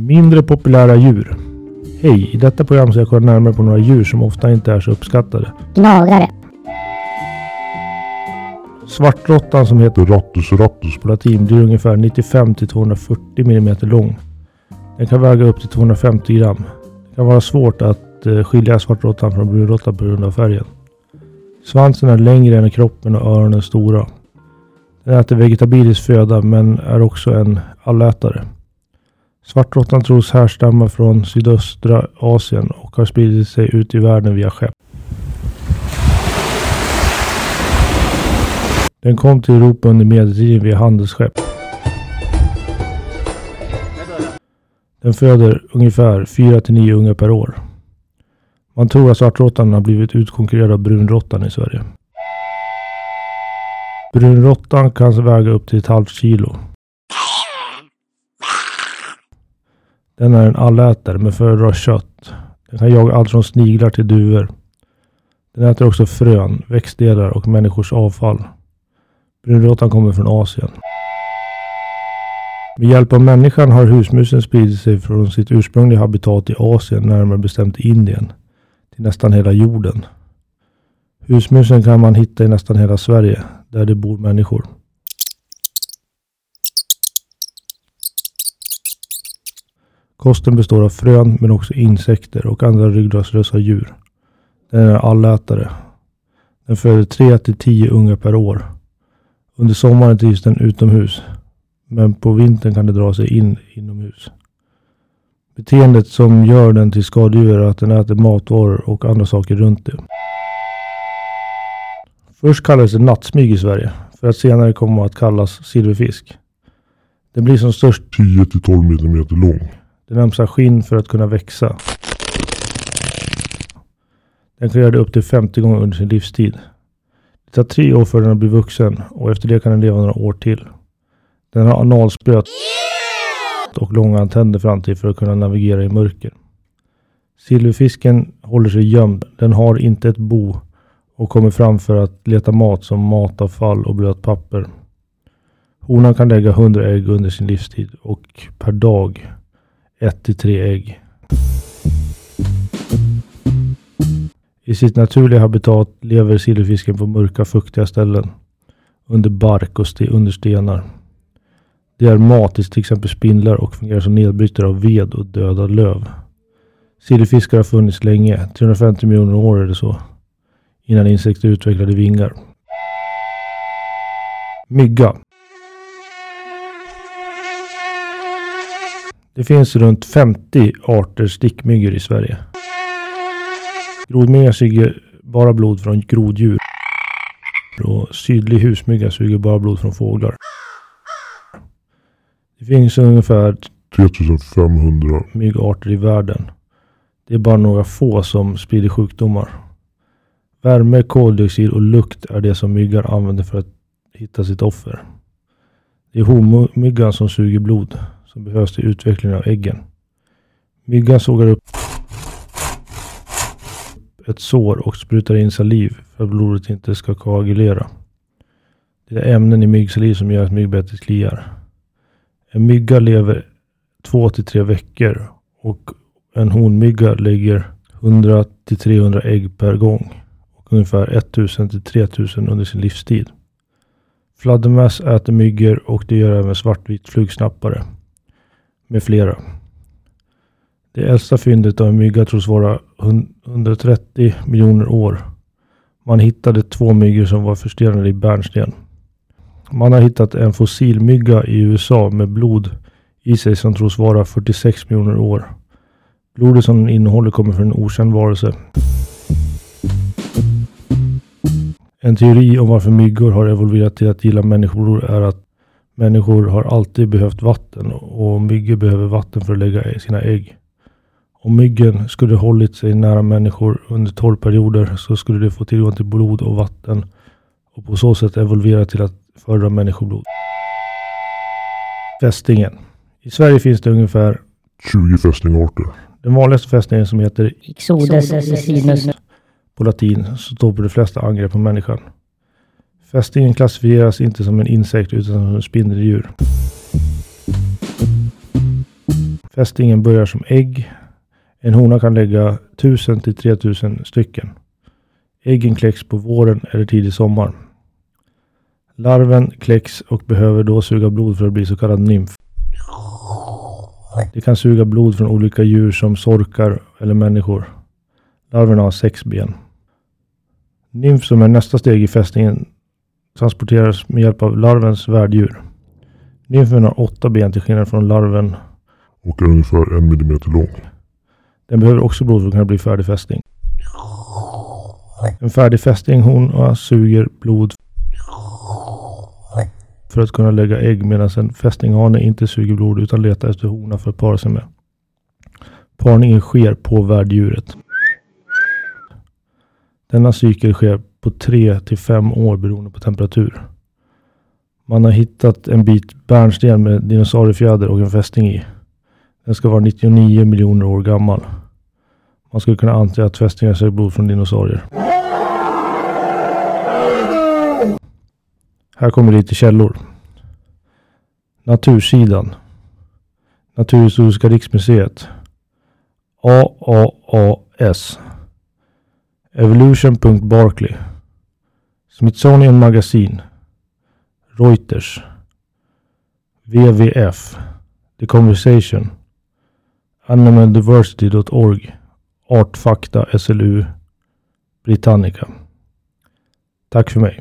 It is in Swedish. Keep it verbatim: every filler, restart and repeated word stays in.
Mindre populära djur. Hej, i detta program ska jag kolla närmare på några djur som ofta inte är så uppskattade. Gnagare. Svartråttan, som heter Rattus rattus på latin, blir ungefär nittiofem till tvåhundrafyrtio millimeter lång. Den kan väga upp till tvåhundrafemtio gram. Det kan vara svårt att eh, skilja svartråttan från brunråttan på grund av färgen. Svansen är längre än kroppen och öronen stora. Den äter vegetabilisk föda men är också en allätare. Svartråttan tros härstamma från sydöstra Asien och har spridit sig ut i världen via skepp. Den kom till Europa under medeltiden via handelsskepp. Den föder ungefär fyra till nio ungar per år. Man tror att svartråttan har blivit utkonkurrerad av brunråttan i Sverige. Brunråttan kan väga upp till ett halvt kilo. Den är en allätare men föredrar kött. Den kan jaga allt från sniglar till duvor. Den äter också frön, växtdelar och människors avfall. Brunråttan kommer från Asien. Med hjälp av människan har husmusen spridit sig från sitt ursprungliga habitat i Asien, närmare bestämt Indien, till nästan hela jorden. Husmusen kan man hitta i nästan hela Sverige, där det bor människor. Kosten består av frön men också insekter och andra ryggradslösa djur. Den är allätare. Den föder tre till tio ungar per år. Under sommaren trivs den utomhus, men på vintern kan det dra sig in inomhus. Beteendet som gör den till skadedjur är att den äter matvaror och andra saker runt det. Först kallades det nattsmyg i Sverige, för att senare komma att kallas silverfisk. Den blir som störst tio till tolv millimeter lång. Den ömsar skinn för att kunna växa. Den kan göra det upp till femtio gånger under sin livstid. Det tar tre år för den att bli vuxen och efter det kan den leva några år till. Den har analspröt och långa antenner fram till för att kunna navigera i mörker. Silverfisken håller sig gömd. Den har inte ett bo och kommer fram för att leta mat som matavfall och blöt papper. Honan kan lägga hundra ägg under sin livstid och per dag ett till tre ägg. I sitt naturliga habitat lever silverfisken på mörka fuktiga ställen, under bark och st- under stenar. Det är mat till exempel spindlar och fungerar som nedbrytare av ved och döda löv. Silverfiskar har funnits länge, trehundrafemtio miljoner år är det så, innan insekter utvecklade vingar. Mygga. Det finns runt femtio arter stickmyggor i Sverige. Grodmyggan suger bara blod från groddjur. Och sydlig husmygga suger bara blod från fåglar. Det finns ungefär tre tusen femhundra myggarter i världen. Det är bara några få som sprider sjukdomar. Värme, koldioxid och lukt är det som myggar använder för att hitta sitt offer. Det är honmyggan som suger blod som behövs till utvecklingen av äggen. Myggan sågar upp ett sår och sprutar in saliv för att blodet inte ska koagulera. Det är ämnen i myggsaliv som gör att myggbettet kliar. En mygga lever två till tre veckor och en honmygga lägger hundra till trehundra ägg per gång och ungefär tusen till tre tusen under sin livstid. Fladdermöss äter myggor och det gör även svartvit flugsnappare med flera. Det äldsta fyndet av en mygga tros vara hundratrettio miljoner år. Man hittade två myggor som var förstenade i bärnsten. Man har hittat en fossilmygga i U S A med blod i sig som tros vara fyrtiosex miljoner år. Blodet som den innehåller kommer från en okänd varelse. En teori om varför myggor har evolverat till att gilla människor är att människor har alltid behövt vatten och myggor behöver vatten för att lägga sina ägg. Om myggen skulle hållit sig nära människor under torrperioder så skulle de få tillgång till blod och vatten och på så sätt evolvera till att föredra människoblod. Fästingen. I Sverige finns det ungefär tjugo fästingarter. Den vanligaste fästingen som heter Ixodes assasinus på latin så står på de flesta angrepp på människan. Fästingen klassifieras inte som en insekt utan som en spindeldjur. Fästingen börjar som ägg. En hona kan lägga tusen till tre tusen stycken. Äggen kläcks på våren eller tidig sommar. Larven kläcks och behöver då suga blod för att bli så kallad nymf. De kan suga blod från olika djur som sorkar eller människor. Larverna har sex ben. Nymf, som är nästa steg i fästingen, transporteras med hjälp av larvens värddjur. Nymfen har åtta ben till skillnad från larven. Och är ungefär en millimeter lång. Den behöver också blod för att kunna bli färdig fästing. En färdig fästing hona suger blod för att kunna lägga ägg, medan en fästinghane inte suger blod utan letar efter hona för att para sig med. Parningen sker på värddjuret. Denna cykel sker på tre till fem år beroende på temperatur. Man har hittat en bit bärnsten med dinosauriefjäder och en fästing i. Den ska vara nittionio miljoner år gammal. Man skulle kunna anta att fästingar söker blod från dinosaurier. Här kommer lite källor. Natursidan. Naturhistoriska riksmuseet. A A A S. Evolution punkt Barkley. Smithsonian Magazine. Reuters. W W F. The Conversation. animal diversity punkt org. Artfakta S L U. Britannica. Tack för mig.